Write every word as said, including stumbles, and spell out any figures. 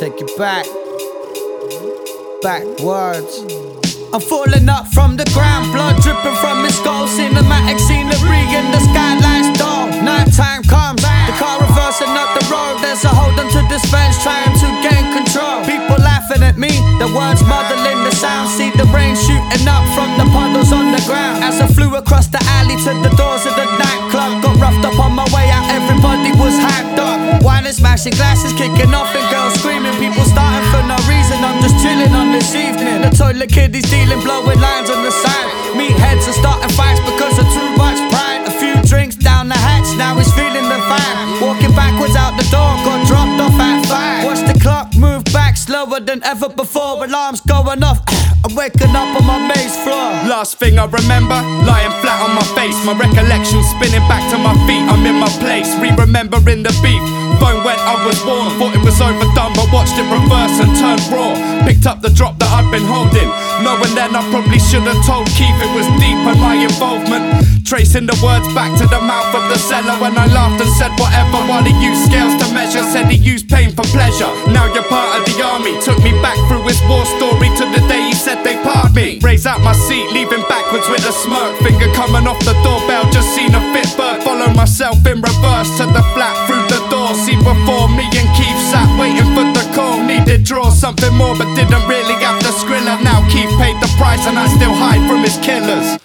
take it back, backwards. I'm falling up from the ground, blood dripping from his skull. Cinematic scenery in the skyline's dull. Nighttime comes, the car reversing up the road. There's a hold on to this fence, trying to gain control. People laughing at me, the words muddling the sound. See the rain shooting up from the puddles on the ground. As I flew across the alley to the doors of the nightclub, got roughed up on my way out, everybody was hyped up. Wine and smashing glasses, kicking off and girls screaming. People starting for no reason, I'm just chilling on this evening. The toilet kid, he's dealing, blowing lines on the side. Meatheads are starting fights because of too much pride. A few drinks down the hatch, now he's feeling the vibe. Walking backwards out the door, got dropped off at five. Watch the clock move back slower than ever before. Alarms going off, I'm waking up on my maze floor. Last thing I remember, lying flat on my face. My recollection spinning back to my feet, I'm in my place. Re-remembering the beef, phone went, I was warm. Thought it was overdone, but watched it reverse and turn raw. Picked up the drop that I'd been holding, knowing then I probably should have told Keith it was deep and my involvement. Tracing the words back to the mouth of the cellar when I laughed and said whatever while he used scales to measure. Said he used pain for pleasure. Now you're part of the army. Took me back through his war story to the day he said they part me. Raise out my seat, leaving backwards with a smirk. Finger coming off the doorbell, just seen a fit bird. Follow myself in reverse to the flat through the door. See before me and Keith sat waiting for the call. Needed draw something more but didn't really have the Skrilla. Now Keith paid the price and I still hide from his killers.